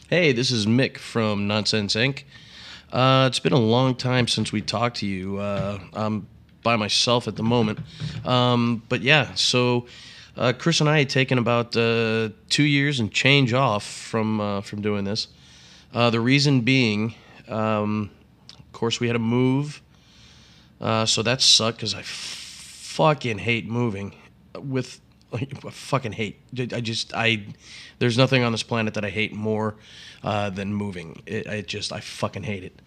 Hey, this is Mick from Nonsense Inc. It's been a long time since we talked to you. I'm by myself at the moment. But yeah, so Chris and I had taken about 2 years and change off from doing this. The reason being, of course, we had to move. So that sucked because I fucking hate moving. I fucking hate. There's nothing on this planet that I hate more than moving. I fucking hate it.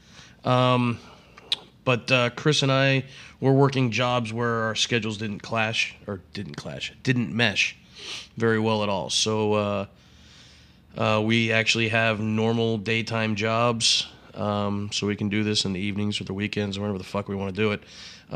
But Chris and I were working jobs where our schedules didn't mesh very well at all. So we actually have normal daytime jobs, so we can do this in the evenings or the weekends or whenever the fuck we want to do it.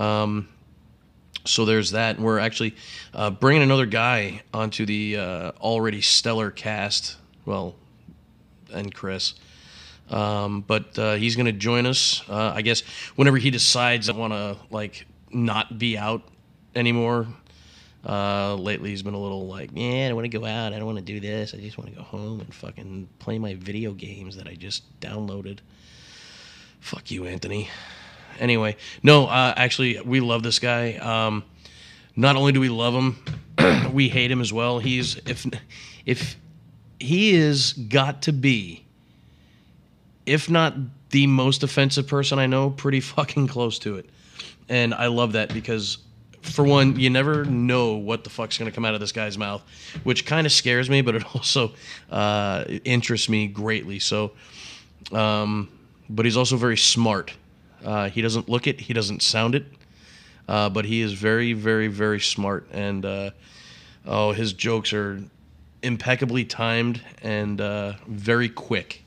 So there's that. And we're actually bringing another guy onto the already stellar cast. Well, and Chris. But he's going to join us, I guess, whenever he decides I want to, not be out anymore. Lately, he's been a little like, yeah, I don't want to go out. I don't want to do this. I just want to go home and fucking play my video games that I just downloaded. Fuck you, Anthony. Anyway, no, actually, we love this guy. Not only do we love him, we hate him as well. If he is got to be, if not the most offensive person I know, pretty fucking close to it. And I love that because, for one, you never know what the fuck's going to come out of this guy's mouth, which kind of scares me, but it also interests me greatly. So, but he's also very smart. He doesn't look it, he doesn't sound it, but he is very, very, very smart. And his jokes are impeccably timed and very quick.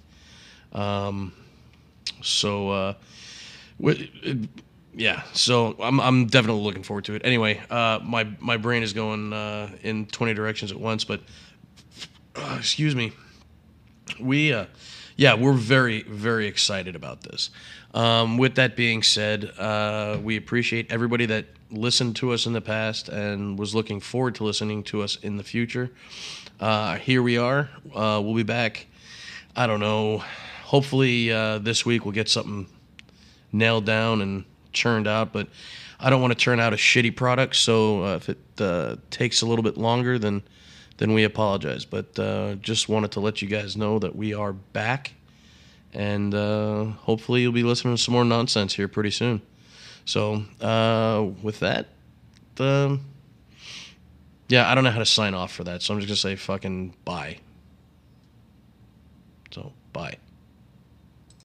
Yeah, so I'm definitely looking forward to it. Anyway, my brain is going in 20 directions at once, but excuse me. We're very, very excited about this. With that being said, we appreciate everybody that listened to us in the past and was looking forward to listening to us in the future. Here we are. We'll be back. I don't know. Hopefully this week we'll get something nailed down and churned out, but I don't want to turn out a shitty product, so if it takes a little bit longer, then we apologize. But just wanted to let you guys know that we are back, and hopefully you'll be listening to some more nonsense here pretty soon. So with that, I don't know how to sign off for that, so I'm just going to say fucking bye. So, bye.